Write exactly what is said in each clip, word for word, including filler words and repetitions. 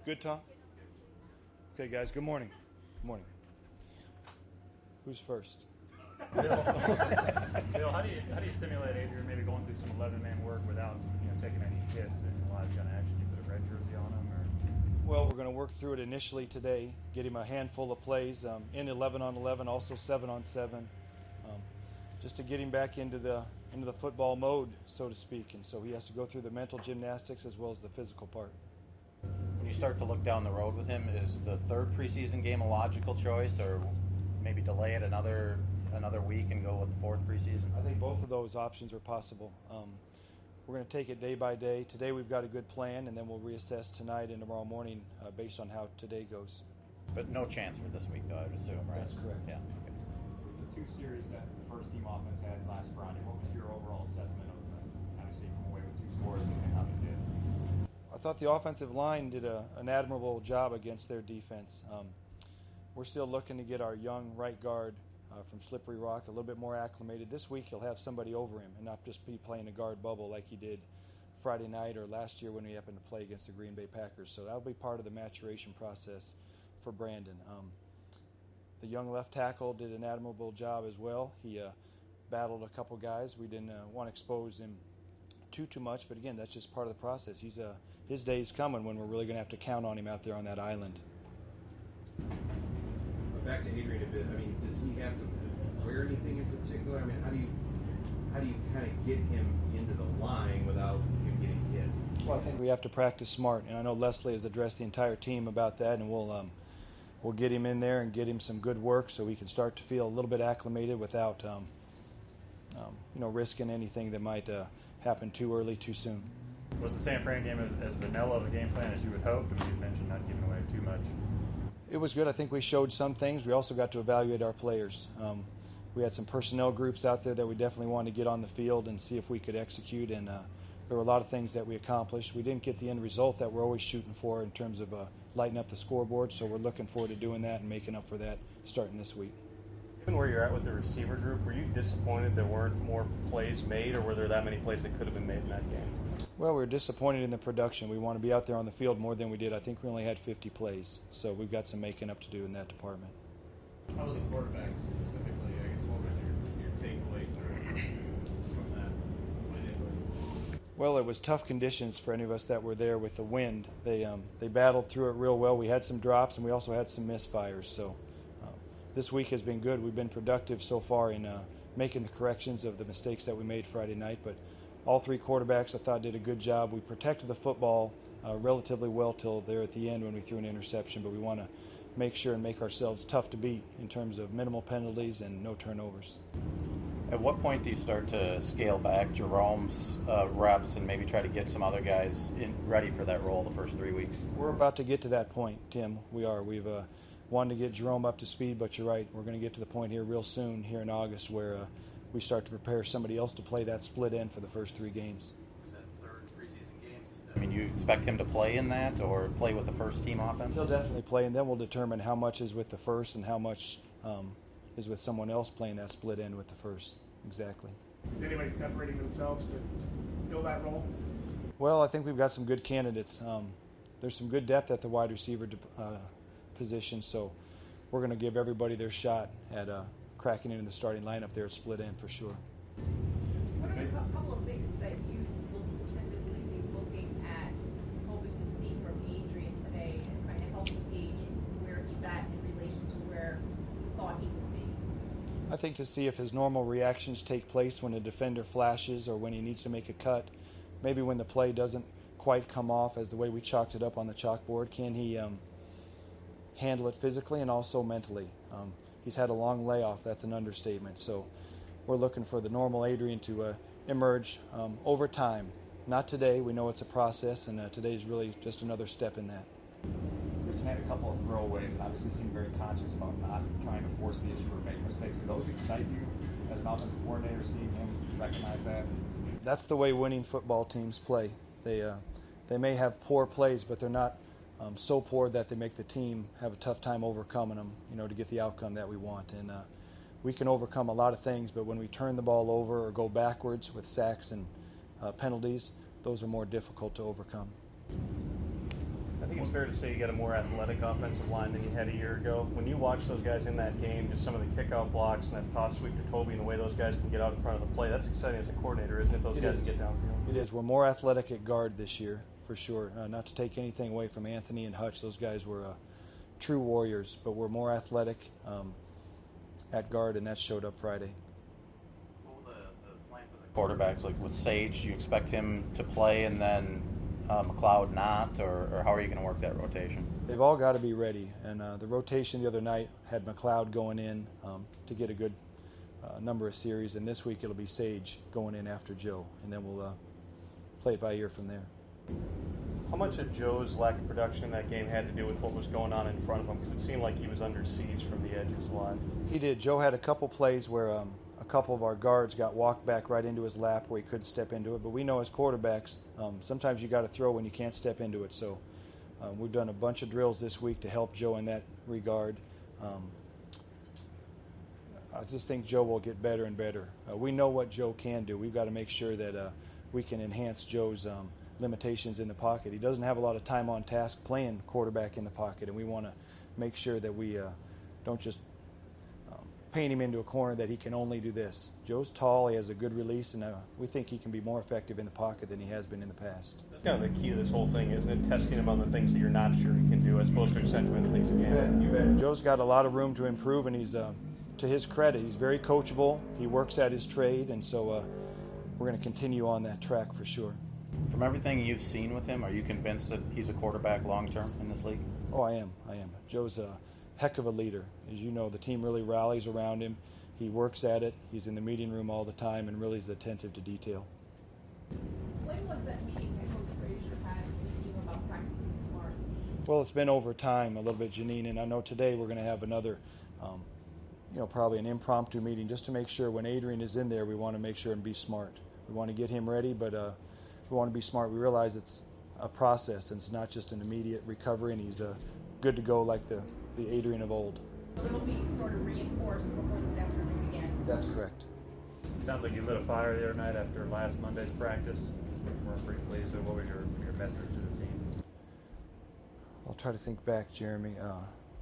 Good, Tom? Okay, guys, good morning. Good morning. Who's first? Bill, Bill, how do you how do you simulate Adrian maybe going through some eleven-man work without you know taking any hits and a lot of kind of action? You put a red jersey on him, or? Well, we're going to work through it initially today, get him a handful of plays um, in eleven on eleven, also seven on seven, um, just to get him back into the into the football mode, so to speak. And so he has to go through the mental gymnastics as well as the physical part. When you start to look down the road with him, is the third preseason game a logical choice, or maybe delay it another another week and go with the fourth preseason? I think both of those options are possible. Um, we're going to take it day by day. Today we've got a good plan, and then we'll reassess tonight and tomorrow morning uh, based on how today goes. But no chance for this week, though, I would assume, right? That's correct. Yeah. Okay. The two series that the first team offense had last Friday, what was your overall assessment of them? Obviously, you come away with two scores and how they did. I thought the offensive line did a, an admirable job against their defense. Um, we're still looking to get our young right guard uh, from Slippery Rock a little bit more acclimated. This week he'll have somebody over him and not just be playing a guard bubble like he did Friday night or last year when we happened to play against the Green Bay Packers. So that'll be part of the maturation process for Brandon. Um, the young left tackle did an admirable job as well. He uh, battled a couple guys. We didn't uh, want to expose him too too much, but again, that's just part of the process. He's uh, his day's coming when we're really going to have to count on him out there on that island. Back to Adrian a bit. I mean, does he have to wear anything in particular? I mean, how do you how do you kind of get him into the line without him getting hit? Well, I think we have to practice smart, and I know Leslie has addressed the entire team about that, and we'll um, we'll get him in there and get him some good work so he can start to feel a little bit acclimated without um, um, you know risking anything that might uh, happen too early, too soon. Was the San Fran game as, as vanilla of a game plan as you would hope? I mean, you mentioned not giving away too much. It was good. I think we showed some things. We also got to evaluate our players. Um, we had some personnel groups out there that we definitely wanted to get on the field and see if we could execute, and uh, there were a lot of things that we accomplished. We didn't get the end result that we're always shooting for in terms of uh, lighting up the scoreboard, so we're looking forward to doing that and making up for that starting this week. Given where you're at with the receiver group, were you disappointed there weren't more plays made, or were there that many plays that could have been made in that game? Well, we were disappointed in the production. We want to be out there on the field more than we did. I think we only had fifty plays, so we've got some making up to do in that department. How were the quarterbacks specifically? I guess what was your, your takeaways from that? Well, it was tough conditions for any of us that were there with the wind. They um, they battled through it real well. We had some drops, and we also had some misfires. So uh, this week has been good. We've been productive so far in uh, making the corrections of the mistakes that we made Friday night, but all three quarterbacks, I thought, did a good job. We protected the football uh, relatively well till there at the end when we threw an interception, but we want to make sure and make ourselves tough to beat in terms of minimal penalties and no turnovers. At what point do you start to scale back Jerome's uh, reps and maybe try to get some other guys in, ready for that role the first three weeks? We're about to get to that point, Tim. We are. We've uh, wanted to get Jerome up to speed, but you're right. We're going to get to the point here real soon, here in August, where uh, we start to prepare somebody else to play that split end for the first three games. Is that third preseason games? I mean, you expect him to play in that or play with the first team offense? He'll definitely play, and then we'll determine how much is with the first and how much um, is with someone else playing that split end with the first. Exactly. Is anybody separating themselves to, to fill that role? Well, I think we've got some good candidates. Um, there's some good depth at the wide receiver uh, position, so we're going to give everybody their shot at uh, cracking into the starting lineup there at split end for sure. What are a couple of things that you will specifically be looking at, hoping to see from Adrian today and kind of help gauge where he's at in relation to where you thought he would be? I think to see if his normal reactions take place when a defender flashes or when he needs to make a cut. Maybe when the play doesn't quite come off as the way we chalked it up on the chalkboard, can he um, handle it physically and also mentally? Um, He's had a long layoff. That's an understatement. So we're looking for the normal Adrian to uh, emerge um, over time. Not today. We know it's a process, and uh, today is really just another step in that. Christian had a couple of throwaways and obviously seemed very conscious about not trying to force the issue or make mistakes. Do those excite you as an offensive coordinator, seeing him recognize that? That's the way winning football teams play. They, uh, they may have poor plays, but they're not Um, so poor that they make the team have a tough time overcoming them, you know, to get the outcome that we want. And uh, we can overcome a lot of things, but when we turn the ball over or go backwards with sacks and uh, penalties, those are more difficult to overcome. I think it's fair to say you got a more athletic offensive line than you had a year ago. When you watch those guys in that game, just some of the kick-out blocks and that toss sweep to Toby and the way those guys can get out in front of the play, that's exciting as a coordinator, isn't it? Those It guys is. can get downfield. It is. We're more athletic at guard this year, for sure. Uh, not to take anything away from Anthony and Hutch. Those guys were uh, true warriors, but we're more athletic um, at guard, and that showed up Friday. The, the plan for the quarterbacks, like with Sage, do you expect him to play and then uh, McLeod not, or, or how are you going to work that rotation? They've all got to be ready, and uh, the rotation the other night had McLeod going in um, to get a good uh, number of series, and this week it'll be Sage going in after Joe, and then we'll uh, play it by ear from there. How much of Joe's lack of production in that game had to do with what was going on in front of him? Because it seemed like he was under siege from the edges a lot. He did. Joe had a couple plays where um, a couple of our guards got walked back right into his lap where he couldn't step into it. But we know as quarterbacks, um, sometimes you got to throw when you can't step into it. So um, we've done a bunch of drills this week to help Joe in that regard. Um, I just think Joe will get better and better. Uh, we know what Joe can do. We've got to make sure that uh, we can enhance Joe's um, limitations in the pocket. He doesn't have a lot of time on task playing quarterback in the pocket, and we want to make sure that we uh, don't just um, paint him into a corner that he can only do this. Joe's tall, he has a good release, and uh, we think he can be more effective in the pocket than he has been in the past. That's kind of the key to this whole thing, isn't it? Testing him on the things that you're not sure he can do as opposed to accentuating the things he can. You bet, you bet. Joe's got a lot of room to improve, and he's, uh, to his credit, he's very coachable. He works at his trade, and so uh, we're going to continue on that track for sure. From everything you've seen with him, are you convinced that he's a quarterback long-term in this league? Oh, I am. I am. Joe's a heck of a leader. As you know, the team really rallies around him. He works at it. He's in the meeting room all the time and really is attentive to detail. When was that meeting that Coach Frazier had with the team about practicing smart? Well, it's been over time a little bit, Janine, and I know today we're going to have another, um, you know, probably an impromptu meeting just to make sure when Adrian is in there, we want to make sure and be smart. We want to get him ready, but uh, we want to be smart. We realize it's a process and it's not just an immediate recovery, and he's uh, good to go like the, the Adrian of old. So it'll be sort of reinforced before this afternoon again. That's correct. Sounds like you lit a fire the other night after last Monday's practice. We're pretty pleased. So what was your, your message to the team? I'll try to think back, Jeremy. Uh,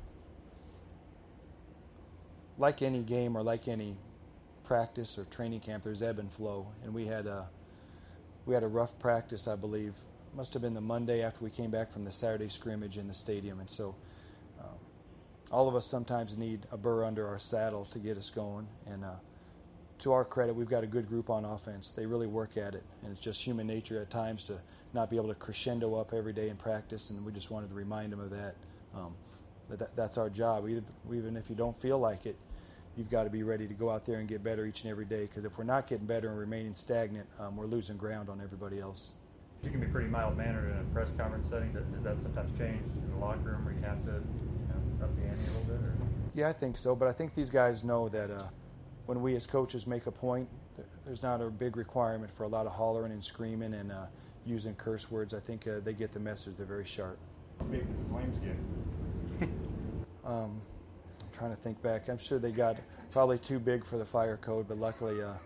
like any game or like any practice or training camp, there's ebb and flow, and we had a we had a rough practice, I believe. Must have been the Monday after we came back from the Saturday scrimmage in the stadium, and so um, all of us sometimes need a burr under our saddle to get us going. And uh, to our credit, we've got a good group on offense. They really work at it, and it's just human nature at times to not be able to crescendo up every day in practice, and we just wanted to remind them of that. Um, that, that that's our job. Even, even if you don't feel like it, you've got to be ready to go out there and get better each and every day, because if we're not getting better and remaining stagnant, um, we're losing ground on everybody else. You can be pretty mild-mannered in a press conference setting. Does does that sometimes change in the locker room where you have to, you know, up the ante a little bit? Or? Yeah, I think so, but I think these guys know that uh, when we as coaches make a point, there's not a big requirement for a lot of hollering and screaming and uh, using curse words. I think uh, they get the message. They're very sharp. How big did the Flames get? Um, I'm trying to think back. I'm sure they got probably too big for the fire code, but luckily uh,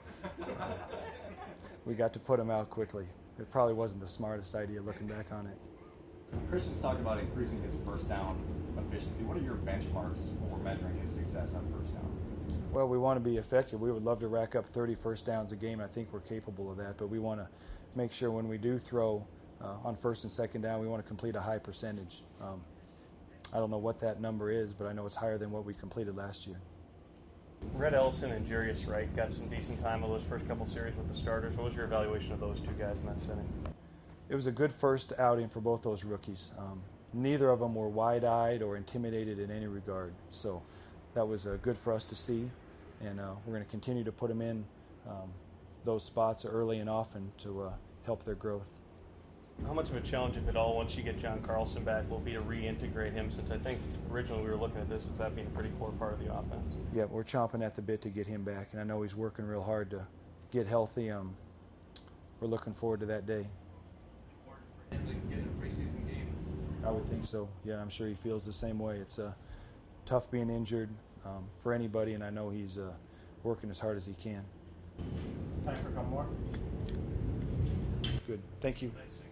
we got to put them out quickly. It probably wasn't the smartest idea looking back on it. Christian's talked about increasing his first down efficiency. What are your benchmarks for measuring his success on first down? Well, we want to be effective. We would love to rack up thirty first downs a game. I think we're capable of that, but we want to make sure when we do throw uh, on first and second down, we want to complete a high percentage. Um, I don't know what that number is, but I know it's higher than what we completed last year. Red Ellison and Jarius Wright got some decent time of those first couple series with the starters. What was your evaluation of those two guys in that setting? It was a good first outing for both those rookies. Um, neither of them were wide-eyed or intimidated in any regard, so that was uh, good for us to see, and uh, we're going to continue to put them in um, those spots early and often to uh, help their growth. How much of a challenge, if at all, once you get John Carlson back, will be to reintegrate him, since I think originally we were looking at this as that being a pretty core part of the offense? Yeah, we're chomping at the bit to get him back, and I know he's working real hard to get healthy. Um, we're looking forward to that day. Get a preseason game. I would think so. Yeah, I'm sure he feels the same way. It's uh, tough being injured um, for anybody, and I know he's uh, working as hard as he can. Time for a couple more. Good. Thank you. Thanks.